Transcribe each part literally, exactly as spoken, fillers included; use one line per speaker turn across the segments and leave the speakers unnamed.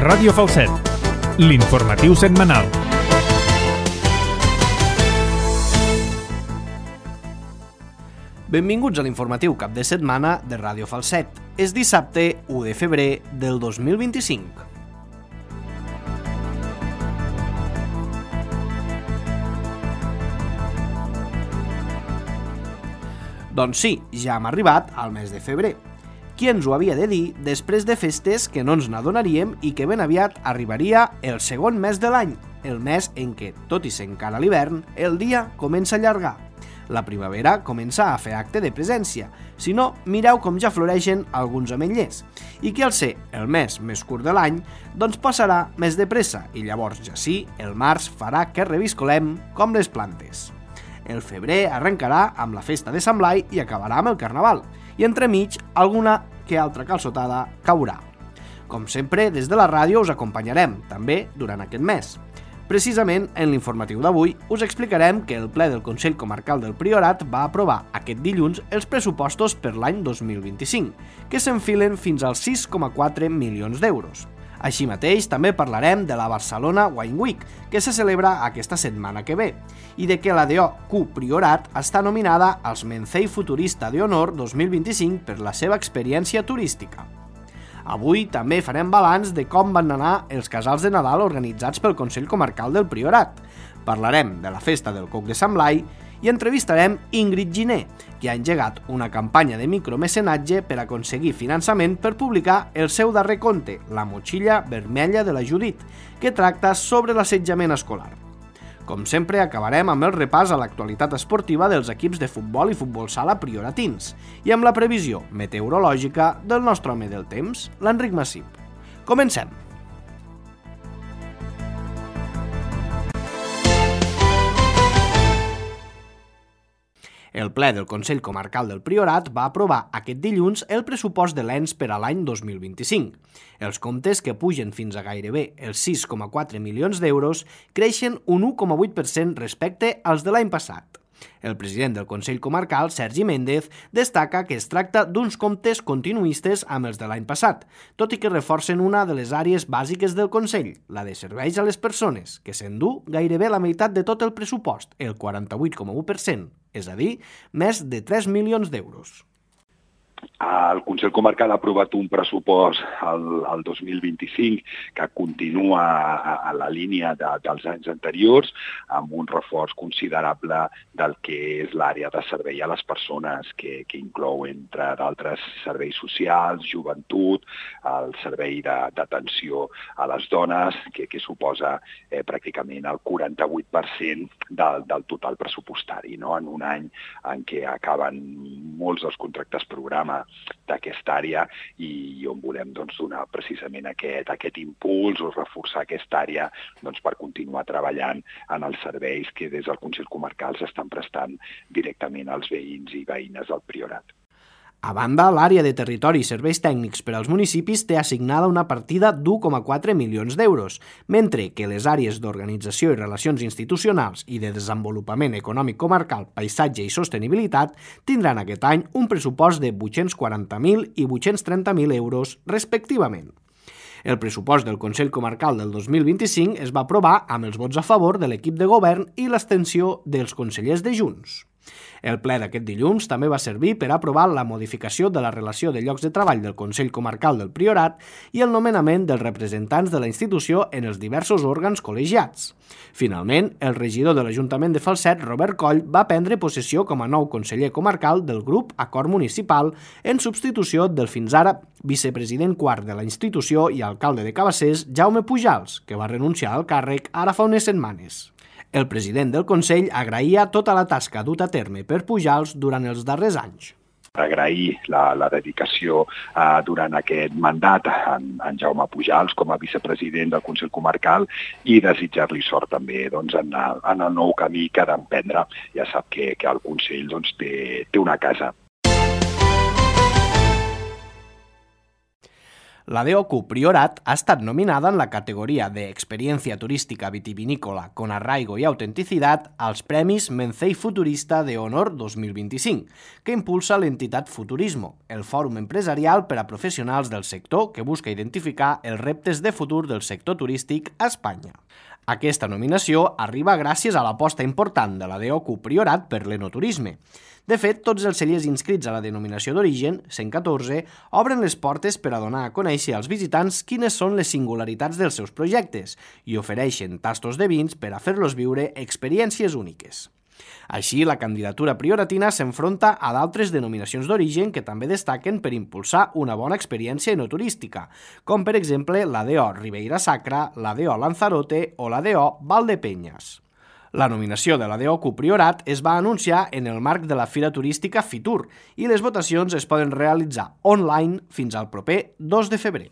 Ràdio Falset, l'informatiu setmanal.
Benvinguts a l'informatiu cap de setmana de Ràdio Falset. És dissabte u de febrer del dos mil vint-i-cinc. Doncs sí, ja hem arribat al mes de febrer. Qui ens ho havia de dir després de festes que no ens n'adonaríem i que ben aviat arribaria el segon mes de l'any, el mes en què, tot i ser encara l'hivern, el dia comença a allargar. La primavera comença a fer acte de presència, si no, mireu com ja floreixen alguns ametllers, i que al ser el mes més curt de l'any, doncs passarà més de pressa i llavors ja sí, el març farà que reviscolem com les plantes. El febrer arrencarà amb la festa de Sant Blai i acabarà amb el Carnaval, i entremig alguna que altra calçotada caurà. Com sempre, des de la ràdio us acompanyarem, també durant aquest mes. Precisament, en l'informatiu d'avui, us explicarem que el ple del Consell Comarcal del Priorat va aprovar aquest dilluns els pressupostos per l'any dos mil vint-i-cinc, que s'enfilen fins als sis coma quatre milions d'euros. Així mateix, també parlarem de la Barcelona Wine Week, que se celebra aquesta setmana que ve, i de que la D O Q Priorat està nominada als Mencei Futurista de Honor dos mil vint-i-cinc per la seva experiència turística. Avui també farem balanç de com van anar els casals de Nadal organitzats pel Consell Comarcal del Priorat. Parlarem de la festa del Coc de Sant Blai i entrevistarem Ingrid Giner, que ha engegat una campanya de micromecenatge per aconseguir finançament per publicar el seu darrer conte, La motxilla vermella de la Judit, que tracta sobre l'assetjament escolar. Com sempre, acabarem amb el repàs a l'actualitat esportiva dels equips de futbol i futbol sala prioratins i amb la previsió meteorològica del nostre home del temps, l'Enric Massip. Comencem! El ple del Consell Comarcal del Priorat va aprovar aquest dilluns el pressupost de l'ens per a l'any dos mil vint-i-cinc. Els comptes, que pugen fins a gairebé els sis coma quatre milions d'euros, creixen un u coma vuit per cent respecte als de l'any passat. El president del Consell Comarcal, Sergi Méndez, destaca que es tracta d'uns comptes continuistes amb els de l'any passat, tot i que reforcen una de les àrees bàsiques del Consell, la de serveis a les persones, que s'endú gairebé la meitat de tot el pressupost, el quaranta-vuit coma u per cent, és a dir, més de tres milions d'euros.
El Consell Comarcal ha aprovat un pressupost al, al dos mil vint-i-cinc que continua a, a la línia de, dels anys anteriors amb un reforç considerable del que és l'àrea de servei a les persones, que, que inclou, entre d'altres, serveis socials, joventut, el servei d'atenció a les dones, que, que suposa eh, pràcticament el quaranta-vuit per cent del, del total pressupostari, no? En un any en què acaben molts dels contractes programa d'aquesta àrea i on volem doncs, donar precisament aquest, aquest impuls o reforçar aquesta àrea doncs, per continuar treballant en els serveis que des del Consell Comarcal s'estan prestant directament als veïns i veïnes del Priorat.
A banda, l'àrea de territori i serveis tècnics per als municipis té assignada una partida d'u coma quatre milions d'euros, mentre que les àrees d'organització i relacions institucionals i de desenvolupament econòmic comarcal, paisatge i sostenibilitat tindran aquest any un pressupost de vuit-cents quaranta mil i vuit-cents trenta mil euros, respectivament. El pressupost del Consell Comarcal del dos mil vint-i-cinc es va aprovar amb els vots a favor de l'equip de govern i l'abstenció dels consellers de Junts. El ple d'aquest dilluns també va servir per aprovar la modificació de la relació de llocs de treball del Consell Comarcal del Priorat i el nomenament dels representants de la institució en els diversos òrgans col·legiats. Finalment, el regidor de l'Ajuntament de Falset, Robert Coll, va prendre possessió com a nou conseller comarcal del grup Acord Municipal en substitució del fins ara vicepresident quart de la institució i alcalde de Cabassers, Jaume Pujals, que va renunciar al càrrec ara fa unes setmanes. El president del Consell agraïa tota la tasca duta a terme per Pujals durant els darrers anys.
Agrair la, la dedicació eh, durant aquest mandat en, en Jaume Pujals com a vicepresident del Consell Comarcal i desitjar-li sort també doncs, en, el, en el nou camí que ha d'emprendre. Ja sap que, que el Consell doncs, té, té una casa.
La D O Q Priorat ha estat nominada en la categoria de Experiencia Turística Vitivinícola con Arraigo y Autenticidad als Premis Mencei Futurista de Honor dos mil vint-i-cinc, que impulsa l'entitat Futurismo, el fòrum empresarial per a professionals del sector que busca identificar els reptes de futur del sector turístic a Espanya. Aquesta nominació arriba gràcies a l'aposta important de la D O Q Priorat per l'enoturisme. De fet, tots els cellers inscrits a la denominació d'origen, cent catorze, obren les portes per a donar a conèixer als visitants quines són les singularitats dels seus projectes i ofereixen tastos de vins per a fer-los viure experiències úniques. Així, la candidatura prioratina s'enfronta a d'altres denominacions d'origen que també destaquen per impulsar una bona experiència enoturística, com per exemple la D O Ribeira Sacra, la D O Lanzarote o la D O Valdepeñas. La nominació de la D O Q Priorat es va anunciar en el marc de la Fira Turística Fitur i les votacions es poden realitzar online fins al proper dos de febrer.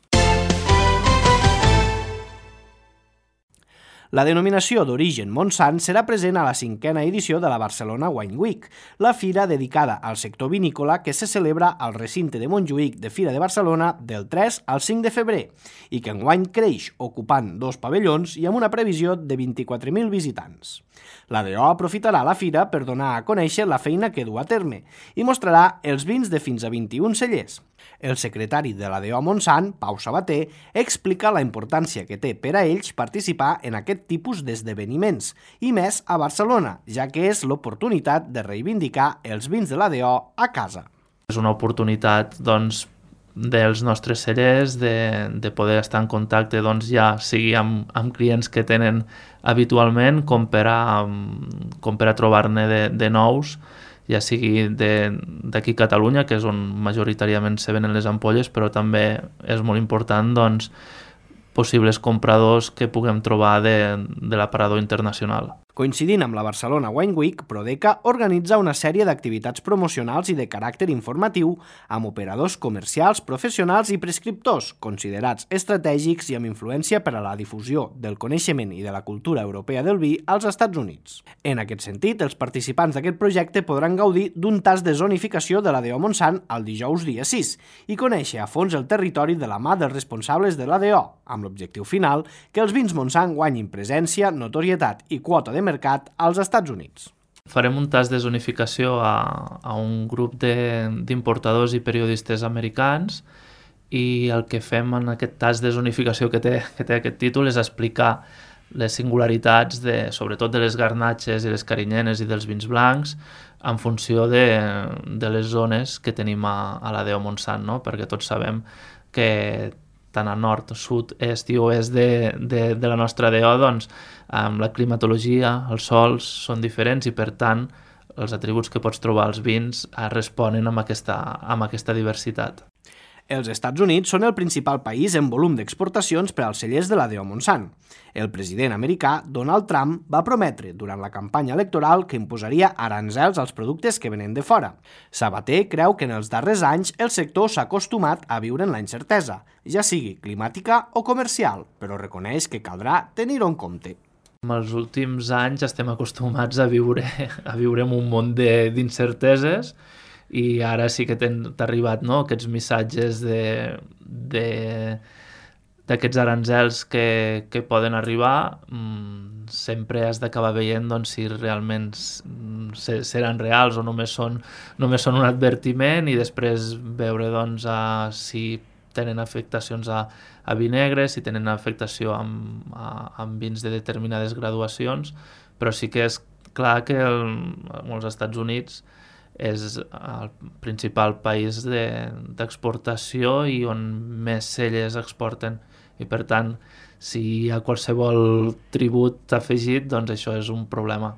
La denominació d'origen Montsant serà present a la cinquena edició de la Barcelona Wine Week, la fira dedicada al sector vinícola que se celebra al recinte de Montjuïc de Fira de Barcelona del tres al cinc de febrer i que enguany creix ocupant dos pavellons i amb una previsió de vint-i-quatre mil visitants. La D O aprofitarà la fira per donar a conèixer la feina que du a terme i mostrarà els vins de fins a vint-i-un cellers. El secretari de la D O Montsant, Pau Sabater, explica la importància que té per a ells participar en aquest tipus d'esdeveniments, i més a Barcelona, ja que és l'oportunitat de reivindicar els vins de la D O a casa.
És una oportunitat doncs, dels nostres cellers de, de poder estar en contacte doncs, ja sigui amb, amb clients que tenen habitualment com per a, com per a trobar-ne de, de nous, ja sigui d'aquí a Catalunya, que és on majoritàriament se venen les ampolles, però també és molt important doncs, possibles compradors que puguem trobar de, de l'aparador internacional.
Coincidint amb la Barcelona Wine Week, Prodeca organitza una sèrie d'activitats promocionals i de caràcter informatiu amb operadors comercials, professionals i prescriptors, considerats estratègics i amb influència per a la difusió del coneixement i de la cultura europea del vi als Estats Units. En aquest sentit, els participants d'aquest projecte podran gaudir d'un tast de zonificació de la D O Montsant el dijous dia sis i conèixer a fons el territori de la mà dels responsables de la D O, amb l'objectiu final que els vins Montsant guanyin presència, notorietat i quota de mercat als Estats Units.
Farem un tast de zonificació a, a un grup d'importadors i periodistes americans i el que fem en aquest tast de zonificació que té, que té aquest títol és explicar les singularitats, de, sobretot de les garnatxes i les carinyenes i dels vins blancs en funció de, de les zones que tenim a, a la D O Montsant, no? Perquè tots sabem que tant a nord, sud, est i oest de, de, de la nostra D O, doncs, amb la climatologia, els sols són diferents i, per tant, els atributs que pots trobar als vins responen amb aquesta, amb aquesta diversitat.
Els Estats Units són el principal país en volum d'exportacions per als cellers de la D O Montsant. El president americà, Donald Trump, va prometre durant la campanya electoral que imposaria aranzels als productes que venen de fora. Sabater creu que en els darrers anys el sector s'ha acostumat a viure en la incertesa, ja sigui climàtica o comercial, però reconeix que caldrà tenir-ho en compte.
En els últims anys estem acostumats a viure, a viure en un món d'incerteses i ara sí que t'han arribat, no?, aquests missatges de, de, d'aquests aranzels que, que poden arribar. Mm, sempre has d'acabar veient doncs, si realment seran reals o només són, només són un advertiment i després veure doncs, a, si tenen afectacions a, a vi negre, si tenen afectació amb, a, amb vins de determinades graduacions, però sí que és clar que el, els Estats Units és el principal país d'exportació de, i on més cellers exporten. I per tant, si hi ha qualsevol tribut afegit, doncs això és un problema.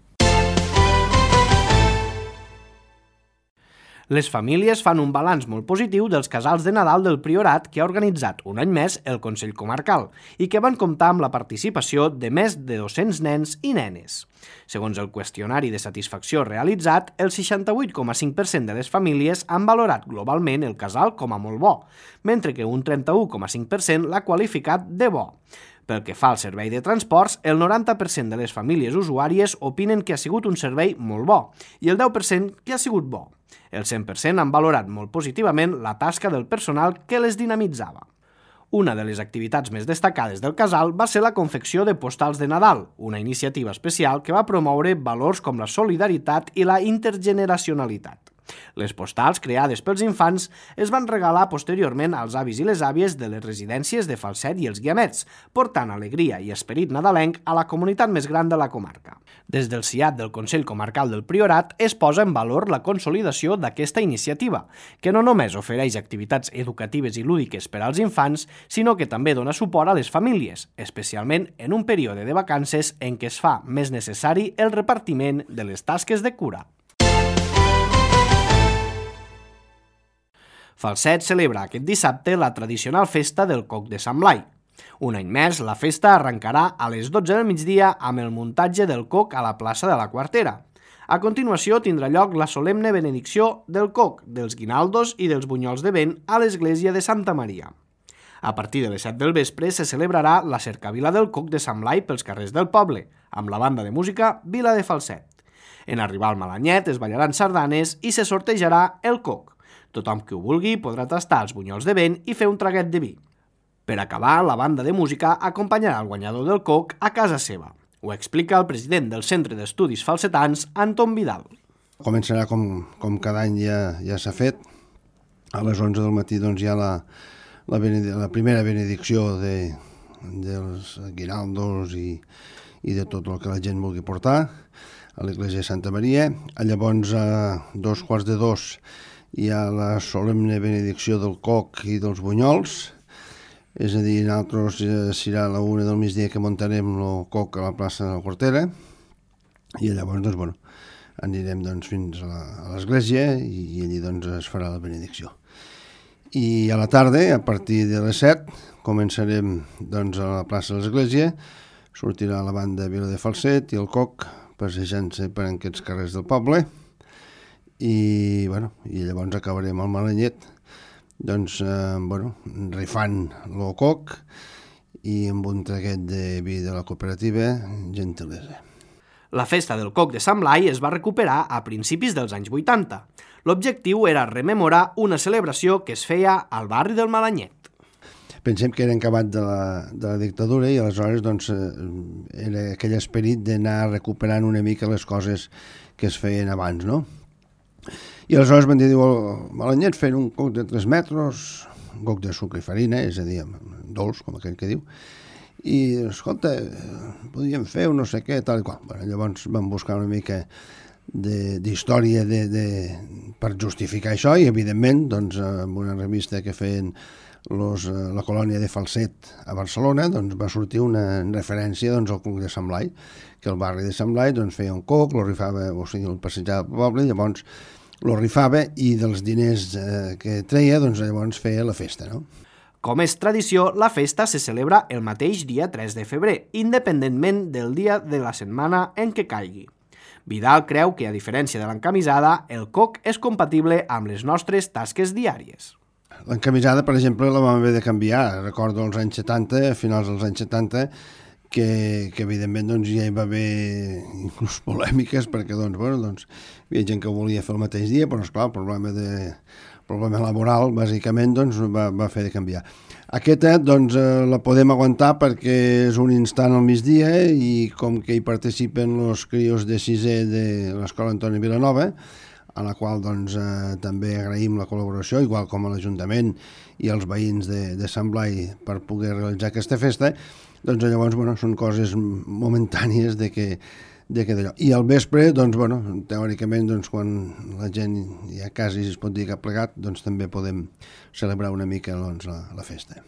Les famílies fan un balanç molt positiu dels casals de Nadal del Priorat que ha organitzat un any més el Consell Comarcal i que van comptar amb la participació de més de dos-cents nens i nenes. Segons el qüestionari de satisfacció realitzat, el seixanta-vuit coma cinc per cent de les famílies han valorat globalment el casal com a molt bo, mentre que un trenta-u coma cinc per cent l'ha qualificat de bo. Pel que fa al servei de transports, el noranta per cent de les famílies usuàries opinen que ha sigut un servei molt bo i el deu per cent que ha sigut bo. El cent per cent han valorat molt positivament la tasca del personal que les dinamitzava. Una de les activitats més destacades del casal va ser la confecció de postals de Nadal, una iniciativa especial que va promoure valors com la solidaritat i la intergeneracionalitat. Les postals creades pels infants es van regalar posteriorment als avis i les àvies de les residències de Falset i els Guiamets, portant alegria i esperit nadalenc a la comunitat més gran de la comarca. Des del C I A T del Consell Comarcal del Priorat es posa en valor la consolidació d'aquesta iniciativa, que no només ofereix activitats educatives i lúdiques per als infants, sinó que també dona suport a les famílies, especialment en un període de vacances en què es fa més necessari el repartiment de les tasques de cura. Falset celebra aquest dissabte la tradicional festa del Coc de Sant Blai. Un any més, la festa arrencarà a les dotze del migdia amb el muntatge del coc a la plaça de la Quartera. A continuació tindrà lloc la solemne benedicció del coc, dels guinaldos i dels bunyols de vent a l'església de Santa Maria. A partir de les set del vespre se celebrarà la cercavila del Coc de Sant Blai pels carrers del poble, amb la banda de música Vila de Falset. En arribar al Malanyet es ballaran sardanes i se sortejarà el coc. Tothom que ho vulgui podrà tastar els bunyols de vent i fer un traguet de vi. Per acabar, la banda de música acompanyarà el guanyador del coc a casa seva. Ho explica el president del Centre d'Estudis Falsetans, Anton Vidal.
Començarà com, com cada any ja, ja s'ha fet. A les onze del matí doncs, hi ha la, la, la primera benedicció de, dels guiraldos i, i de tot el que la gent vulgui portar a l'església de Santa Maria. Llavors, a dos quarts de dos, hi ha la solemne benedicció del coc i dels bunyols, és a dir, nosaltres eh, serà a la una del migdia que muntarem el coc a la plaça de la Quartera i llavors doncs, bueno, anirem doncs, fins a l'església i, i allí doncs, es farà la benedicció. I a la tarda, a partir de les set, començarem doncs, a la plaça de l'església, sortirà la banda Vila de Falset i el coc passejant-se per aquests carrers del poble. I, bueno, i llavors acabarem al Malanyet doncs, eh, bueno, rifant el coc i amb un traguet de vi de la cooperativa Gentilesa.
La festa del Coc de Sant Blai es va recuperar a principis dels anys vuitanta. L'objectiu era rememorar una celebració que es feia al barri del Malanyet.
Pensem que era acabat de la, de la dictadura i aleshores doncs, era aquell esperit d'anar recuperant una mica les coses que es feien abans, no? I aleshores van dir, diu, el Malanyet fent un coc de tres metres, un coc de sucre i farina, és a dir, dolç, com aquell que diu, i, escolta, podíem fer un no sé què, tal i qual. Bueno, llavors vam buscar una mica d'història de, de, per justificar això i, evidentment, doncs, amb una revista que feien los, la colònia de Falset a Barcelona, doncs, va sortir una referència doncs, al coc de Sant Blai, que el barri de Sant Blai doncs, feia un coc, lo rifava, o sigui, el passejava pel poble, llavors lo rifava i dels diners eh, que treia, doncs llavors feia la festa, no?
Com és tradició, la festa se celebra el mateix dia tres de febrer, independentment del dia de la setmana en què caigui. Vidal creu que, a diferència de l'encamisada, el coc és compatible amb les nostres tasques diàries.
L'encamisada, per exemple, la vam haver de canviar. Recordo als anys setanta, a finals dels anys setanta, que, que evidentment doncs, ja hi va haver inclús polèmiques, perquè doncs, bueno, doncs, hi havia gent que ho volia fer el mateix dia, però esclar, el problema, de, el problema laboral, bàsicament, doncs, va, va fer de canviar. Aquesta doncs, eh, la podem aguantar perquè és un instant al migdia i com que hi participen els crios de sisè de l'Escola Antoni Vilanova, a la qual doncs, eh, també agraïm la col·laboració, igual com a l'Ajuntament i els veïns de, de Sant Blai per poder realitzar aquesta festa, doncs llavors bueno, són coses momentànies de que, de que d'allò. I al vespre, doncs, bueno, teòricament, doncs, quan la gent ja quasi es pot dir que ha plegat, doncs també podem celebrar una mica doncs, la, la festa.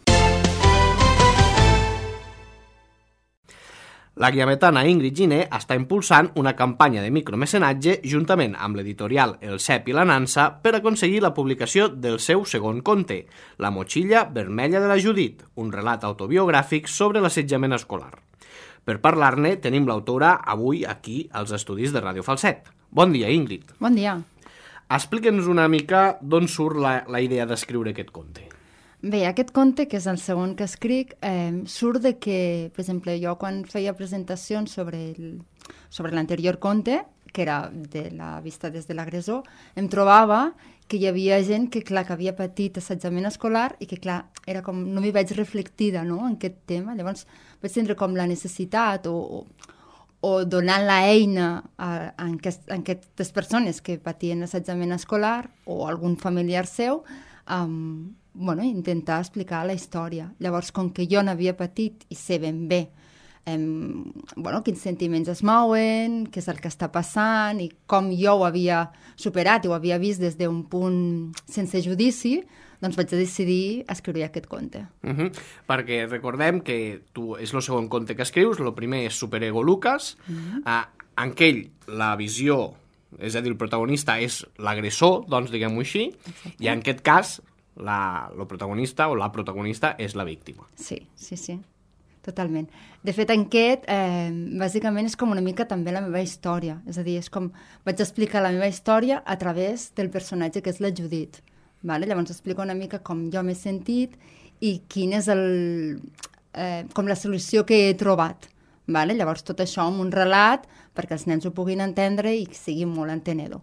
La guiametana Ingrid Giner està impulsant una campanya de micromecenatge juntament amb l'editorial El Cep i la Nansa per aconseguir la publicació del seu segon conte, La motxilla vermella de la Judit, un relat autobiogràfic sobre l'assetjament escolar. Per parlar-ne tenim l'autora avui aquí als estudis de Ràdio Falset. Bon dia, Ingrid.
Bon dia.
Explica'ns una mica d'on surt la, la idea d'escriure aquest conte.
Bé, aquest conte, que és el segon que escric, eh, surt de que, per exemple, jo quan feia presentacions sobre el, sobre l'anterior conte, que era de la vista des de l'agressor, em trobava que hi havia gent que, clar, que havia patit assetjament escolar i que, clar, era com, no m'hi veig reflectida, no?, en aquest tema. Llavors vaig tindre com la necessitat o, o, o donant l'eina a, a, aquest, a aquestes persones que patien assetjament escolar o algun familiar seu, um, bueno, intentar explicar la història. Llavors, com que jo n'havia patit i sé ben bé em, bueno, quins sentiments es mouen, què és el que està passant i com jo ho havia superat i ho havia vist des d'un punt sense judici, doncs vaig decidir escriure aquest conte.
Uh -huh. Perquè recordem que tu és el segon conte que escrius, el primer és Superego Lucas, uh -huh. uh, en què la visió, és a dir, el protagonista és l'agressor, doncs diguem-ho així, exacte. I en aquest cas la, el protagonista o la protagonista és la víctima.
Sí, sí, sí. Totalment. De fet, en aquest, eh, bàsicament, és com una mica també la meva història. És a dir, és com vaig explicar la meva història a través del personatge que és la Judit. Vale? Llavors explico una mica com jo m'he sentit i quin és el, eh, com la solució que he trobat. Vale? Llavors tot això amb un relat perquè els nens ho puguin entendre i sigui molt entenedor.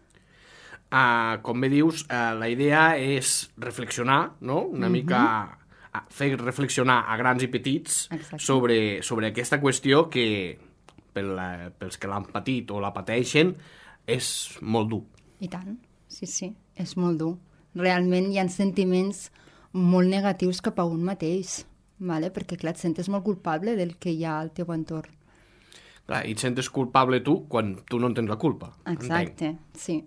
Uh, com bé dius, uh, la idea és reflexionar, no? Una mm-hmm. mica... fer reflexionar a grans i petits sobre, sobre aquesta qüestió que pel, pels que l'han patit o la pateixen és molt dur.
I tant, sí, sí, és molt dur. Realment hi ha sentiments molt negatius cap a un mateix, vale? Perquè clar, et sentes molt culpable del que hi ha al teu entorn.
Clar, i et sentes culpable tu quan tu no en tens la culpa.
Exacte, entenc. Sí.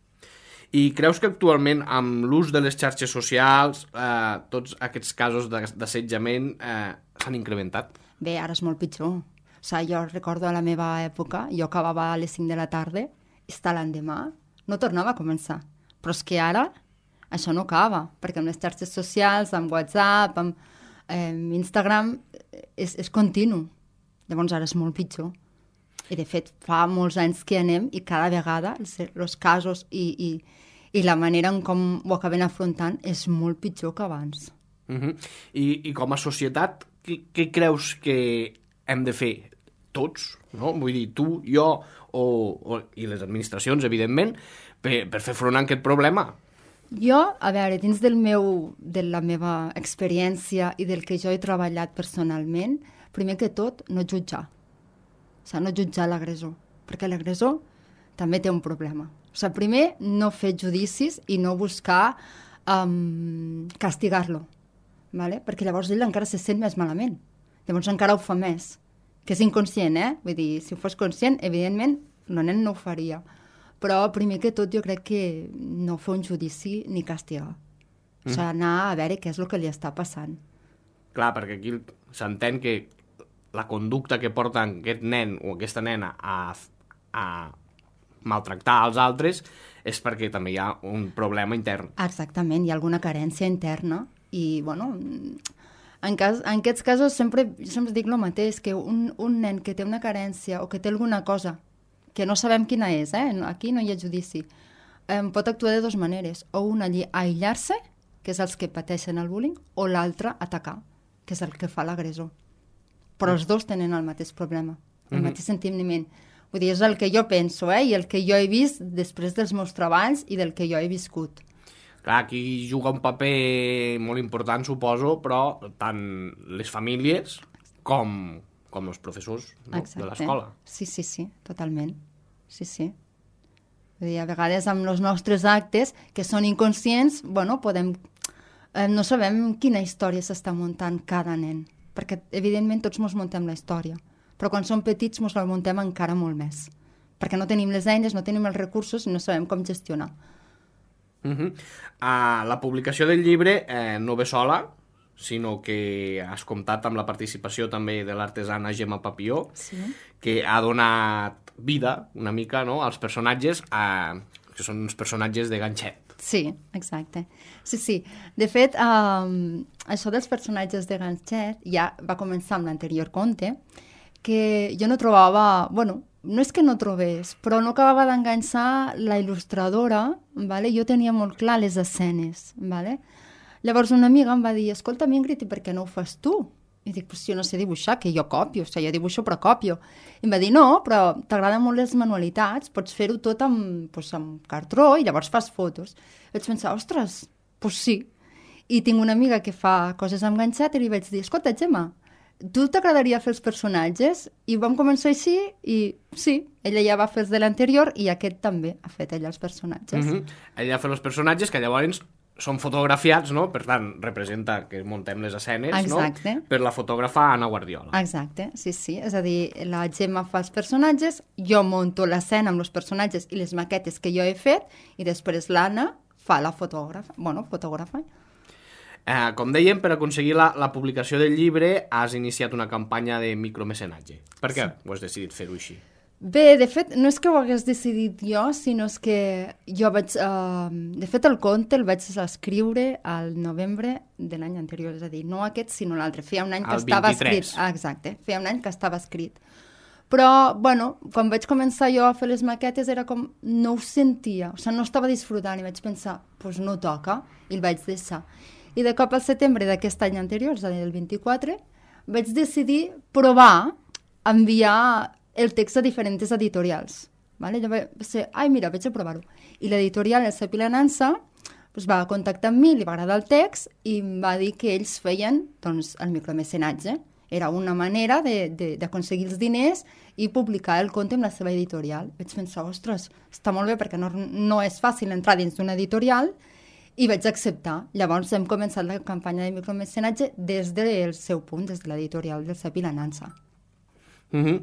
I creus que actualment, amb l'ús de les xarxes socials, eh, tots aquests casos d'assetjament eh, s'han incrementat?
Bé, ara és molt pitjor. O sigui, jo recordo a la meva època, jo acabava a les cinc de la tarda, i està l'endemà, no tornava a començar. Però és que ara això no acaba, perquè amb les xarxes socials, amb WhatsApp, amb eh, Instagram, és, és continu. Llavors ara és molt pitjor. I de fet fa molts anys que anem i cada vegada els, els casos i, i, i la manera en com ho acabem afrontant és molt pitjor que abans.
Uh-huh. I, I com a societat, què, què creus que hem de fer tots? No? Vull dir, tu, jo o, o, i les administracions, evidentment, per, per fer front a aquest problema?
Jo, a veure, dins del meu, de la meva experiència i del que jo he treballat personalment, primer que tot, no jutjar. O sigui, no jutjar l'agressor, perquè l'agressor també té un problema. O sigui, primer, no fer judicis i no buscar um, castigar-lo, ¿vale? Perquè llavors ell encara se sent més malament. Llavors encara ho fa més, que és inconscient, eh? Vull dir, si ho fos conscient, evidentment, el nen no ho faria. Però, primer que tot, jo crec que no fer un judici ni castigar. O sigui, anar a veure què és el que li està passant.
Clar, perquè aquí s'entén que la conducta que porta aquest nen o aquesta nena a, a maltractar els altres és perquè també hi ha un problema intern.
Exactament, hi ha alguna carència interna i, bueno, en, cas, en aquests casos sempre, sempre dic el mateix, que un, un nen que té una carència o que té alguna cosa que no sabem quina és, eh? Aquí no hi ha judici, eh, pot actuar de dues maneres, o una aïllar-se, que és els que pateixen el bullying, o l'altra atacar, que és el que fa l'agressor. Però els dos tenen el mateix problema, el mm-hmm. mateix sentiment. Vull dir, és el que jo penso, eh? I el que jo he vist després dels meus treballs i del que jo he viscut.
Clar, aquí juga un paper molt important, suposo, però tant les famílies com, com els professors, no? De l'escola.
Sí, sí, sí, totalment. Sí, sí. Vull dir, a vegades amb els nostres actes, que són inconscients, bueno, podem... Eh, no sabem quina història s'està muntant cada nen, perquè evidentment tots ens muntem la història, però quan som petits ens la muntem encara molt més, perquè no tenim les eines, no tenim els recursos i no sabem com gestionar.
Uh-huh. uh, la publicació del llibre eh, no ve sola, sinó que has comptat amb la participació també de l'artesana Gemma Papió,
sí.
Que ha donat vida una mica, no?, als personatges, eh, que són uns personatges de ganxet.
Sí, exacte. Sí, sí. De fet, um, això dels personatges de ganxet ja va començar amb l'anterior conte, que jo no trobava... Bueno, no és que no trobés, però no acabava d'enganxar la il·lustradora, vale? Jo tenia molt clar les escenes. Vale? Llavors una amiga em va dir, escolta, Ingrid, i per què no ho fas tu? I dic, però si jo no sé dibuixar, que jo copio, o sigui, jo dibuixo però copio. I em va dir, no, però t'agraden molt les manualitats, pots fer-ho tot amb, doncs, amb cartró i llavors fas fotos. Vaig pensar, ostres, doncs sí. I tinc una amiga que fa coses amb ganxet i li vaig dir, escolta, Gemma, tu t'agradaria fer els personatges? I vam començar així i sí, ella ja va fer els de l'anterior i aquest també ha fet ella els personatges.
Mm-hmm. Ella ha fet els personatges que llavors són fotografiats, no? Per tant, representa que muntem les escenes,
exacte.
No? Per la fotògrafa Anna Guardiola.
Exacte, sí, sí. És a dir, la Gemma fa els personatges, jo monto l'escena amb els personatges i les maquetes que jo he fet i després l'Anna fa la fotògrafa. Bueno, fotògrafa.
Eh, com dèiem, per aconseguir la, la publicació del llibre has iniciat una campanya de micromecenatge. Per què sí. Ho has decidit fer-ho així?
Bé, de fet, no és que ho hagués decidit jo, sinó és que jo vaig... Uh, de fet, el conte el vaig escriure al novembre de l'any anterior, és a dir, no aquest, sinó l'altre. Feia un any que
el
estava
vint-i-tres.
escrit. Ah, exacte, feia un any que estava escrit. Però, bueno, quan vaig començar jo a fer les maquetes era com... no ho sentia, o sigui, no estava disfrutant i vaig pensar, doncs pues no toca, i el vaig deixar. I de cop al setembre d'aquest any anterior, és a dir, el vint-i-quatre, vaig decidir provar enviar el text a diferents editorials. Vale? Jo vaig ser, ai, mira, vaig a provar-ho. I l'editorial, el Cepila Nansa, pues va contactar amb mi, li va agradar el text i em va dir que ells feien doncs, el micromecenatge. Era una manera d'aconseguir els diners i publicar el conte amb la seva editorial. Vaig pensar, ostres, està molt bé perquè no, no és fàcil entrar dins d'una editorial i vaig acceptar. Llavors hem començat la campanya de micromecenatge des del seu punt, des de l'editorial del Cepila Nansa.
Uh-huh.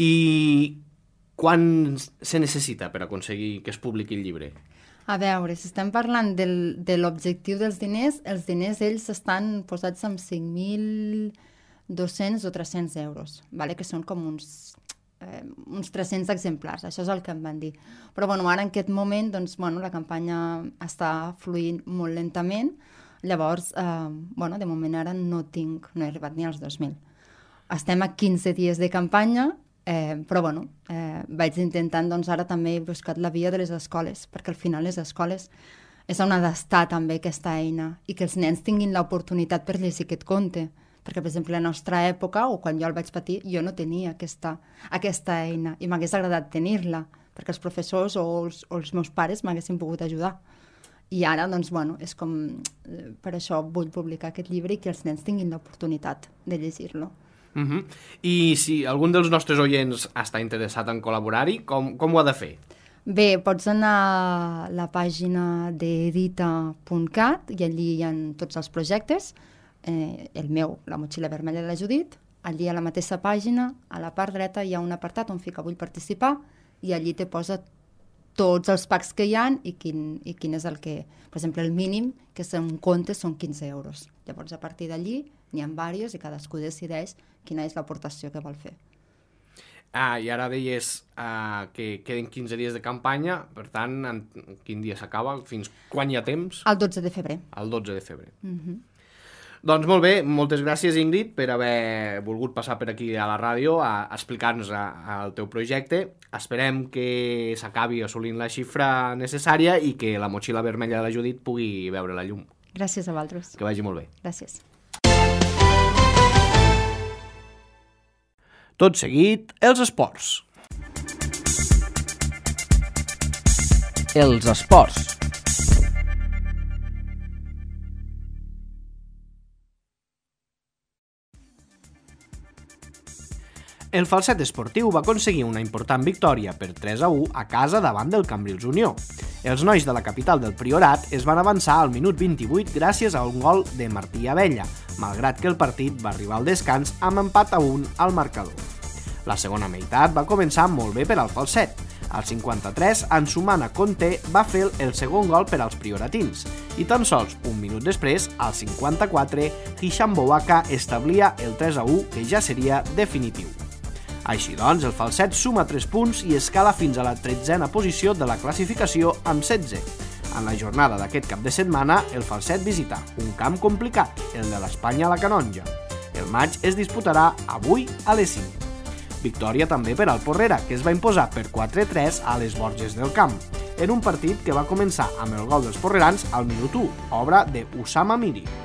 I quan se necessita per aconseguir que es publiqui el llibre?
A veure, si estem parlant del, de l'objectiu dels diners, els diners ells estan posats en cinc mil dos-cents o tres-cents euros, vale? Que són com uns, eh, uns tres-cents exemplars, això és el que em van dir. Però bueno, ara en aquest moment doncs, bueno, la campanya està fluint molt lentament, llavors eh, bueno, de moment ara no tinc, no he arribat ni als dos mil. Estem a quinze dies de campanya, eh, però bueno, eh, vaig intentant, doncs ara també he buscat la via de les escoles, perquè al final les escoles és on ha d'estar també aquesta eina i que els nens tinguin l'oportunitat per llegir aquest conte. Perquè, per exemple, a la nostra època, o quan jo el vaig patir, jo no tenia aquesta, aquesta eina i m'hagués agradat tenir-la, perquè els professors o els, o els meus pares m'haguessin pogut ajudar. I ara, doncs, bueno, és com... Per això vull publicar aquest llibre i que els nens tinguin l'oportunitat de llegir-lo.
Uh-huh. I si algun dels nostres oients està interessat en col·laborar-hi, com, com ho ha de fer?
Bé, pots anar a la pàgina d'edita punt cat i allí hi ha tots els projectes, eh, el meu, la motxilla vermella de la Judit, allí a la mateixa pàgina, a la part dreta hi ha un apartat on fica vull participar i allí te posa tots els packs que hi ha i quin, i quin és el que... Per exemple, el mínim, que és un compte, són quinze euros. Llavors, a partir d'allí, n'hi ha diversos i cadascú decideix quina és l'aportació que vol fer.
Ah, i ara deies uh, que queden quinze dies de campanya, per tant, en quin dia s'acaba? Fins quan hi ha temps?
El dotze de febrer.
El dotze de febrer.
Mhm.
Doncs molt bé, moltes gràcies, Ingrid, per haver volgut passar per aquí a la ràdio a, a explicar-nos el teu projecte. Esperem que s'acabi assolint la xifra necessària i que la motxilla vermella de la Judit pugui veure la llum.
Gràcies a vosaltres.
Que vagi molt bé.
Gràcies.
Tot seguit, els esports. Els esports. El Falset Esportiu va aconseguir una important victòria per tres a u a casa davant del Cambrils Unió. Els nois de la capital del Priorat es van avançar al minut vint-i-vuit gràcies a un gol de Martí Abella, malgrat que el partit va arribar al descans amb empat a un al marcador. La segona meitat va començar molt bé per al Falset. Al cinquanta-tres, Ansumana Conte va fer el segon gol per als prioratins i tan sols un minut després, al cinquanta-quatre, Hisham Bouaka establia el tres a u que ja seria definitiu. Així doncs, el Falset suma tres punts i escala fins a la tretzena posició de la classificació amb setze. En la jornada d'aquest cap de setmana, el Falset visita un camp complicat, el de l'Espanya a la Canonja. El maig es disputarà avui a les cinc. Victòria també per al Porrera, que es va imposar per quatre a tres a les Borges del Camp, en un partit que va començar amb el gol dels porrerans al minut u, obra de Usama Miri.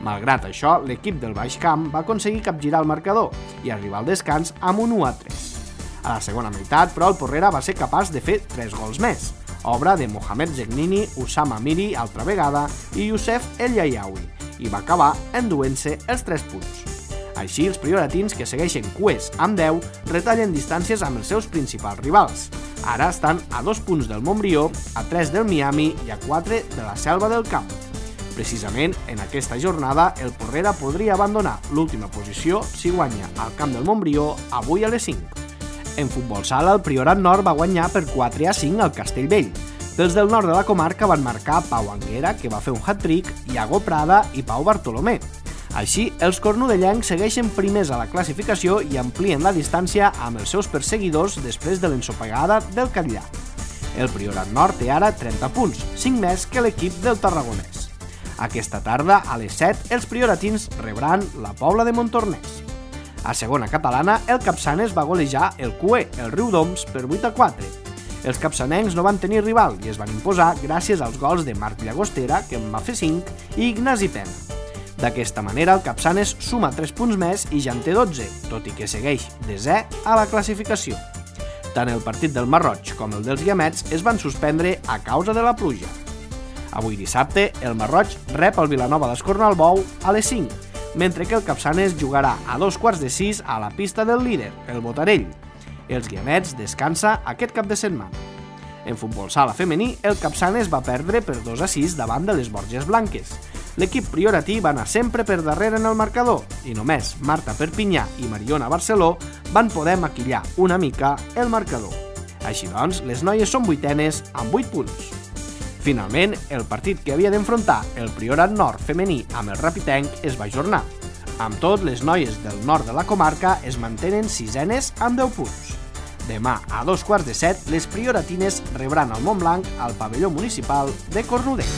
Malgrat això, l'equip del Baix Camp va aconseguir capgirar el marcador i arribar al descans amb un u a tres. A la segona meitat, però, el Porrera va ser capaç de fer tres gols més, obra de Mohamed Zegnini, Usama Miri altra vegada i Youssef El Yayaoui, i va acabar enduent-se els tres punts. Així, els prioratins, que segueixen cues amb deu, retallen distàncies amb els seus principals rivals. Ara estan a dos punts del Montbrió, a tres del Miami i a quatre de la Selva del Camp. Precisament, en aquesta jornada, el Porrera podria abandonar l'última posició si guanya al camp del Montbrió avui a les cinc. En futbol sala, el Priorat Nord va guanyar per quatre a cinc al Castellvell. Dels del nord de la comarca van marcar Pau Anguera, que va fer un hat-trick, Iago Prada i Pau Bartolomé. Així, els cornudellencs segueixen primers a la classificació i amplien la distància amb els seus perseguidors després de l'ensopegada del Catllà. El Priorat Nord té ara trenta punts, cinc més que l'equip del Tarragonès. Aquesta tarda, a les set, els prioratins rebran la Pobla de Montornès. A segona catalana, el Capçanes va golejar el Cué, el Riudoms, per vuit a quatre. Els capçanencs no van tenir rival i es van imposar gràcies als gols de Marc Llagostera, que en va fer cinc, i Ignasi Pena. D'aquesta manera, el Capçanes suma tres punts més i ja en té dotze, tot i que segueix desè a la classificació. Tant el partit del Marroig com el dels Guiamets es van suspendre a causa de la pluja. Avui dissabte, el Marroig rep el Vilanova d'Escornalbou a les cinc, mentre que el Capçanes jugarà a dos quarts de sis a la pista del líder, el Botarell. Els Guiamets descansa aquest cap de setmana. En futbol sala femení, el Capçanes va perdre per dos a sis davant de les Borges Blanques. L'equip prioratí va anar sempre per darrere en el marcador i només Marta Perpinyà i Mariona Barceló van poder maquillar una mica el marcador. Així doncs, les noies són vuitenes amb vuit punts. Finalment, el partit que havia d'enfrontar el Priorat Nord femení amb el Rapitenc es va ajornar. Amb tot, les noies del nord de la comarca es mantenen sisenes amb deu punts. Demà, a dos quarts de set, les prioratines rebran el Montblanc al pavelló municipal de Cornudella.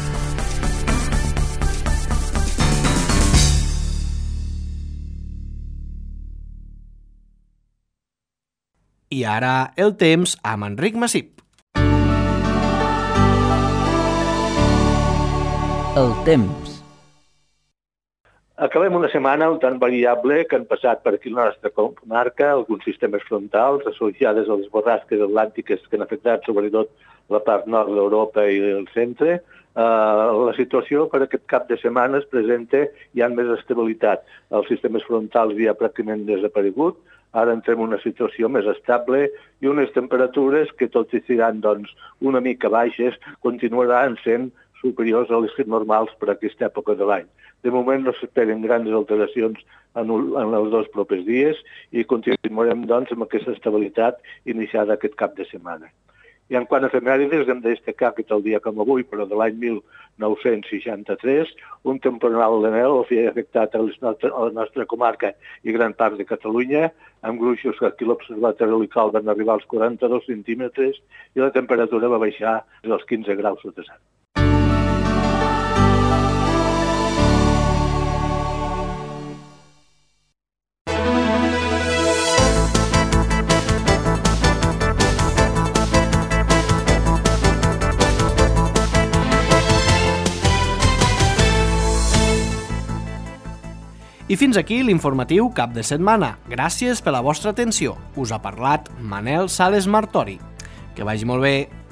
I ara el temps amb Enric Massip.
El temps.
Acabem una setmana un tant variable que han passat per aquí la nostra comarca, alguns sistemes frontals associades a les borrasques atlàntiques que han afectat sobretot la part nord d'Europa i el centre. Uh, la situació per aquest cap de setmana es presenta ja amb més estabilitat. Els sistemes frontals ja pràcticament desaparegut, ara entrem en una situació més estable i unes temperatures que, tot i seran doncs, una mica baixes, continuaran sent superiors a les normals per a aquesta època de l'any. De moment no s'esperen grans alteracions en, en els dos propers dies i continuarem doncs, amb aquesta estabilitat iniciada aquest cap de setmana. I en quant a efemèrides, hem de destacar que tal dia com avui, però de l'any mil nou-cents seixanta-tres, un temporal de neu havia afectat a, nostre, a la nostra comarca i gran part de Catalunya, amb gruixos que aquí l'observatori local van arribar als quaranta-dos centímetres i la temperatura va baixar als quinze graus sota zero.
I fins aquí l'informatiu cap de setmana. Gràcies per la vostra atenció. Us ha parlat Manel Sales Martori. Que vagi molt bé.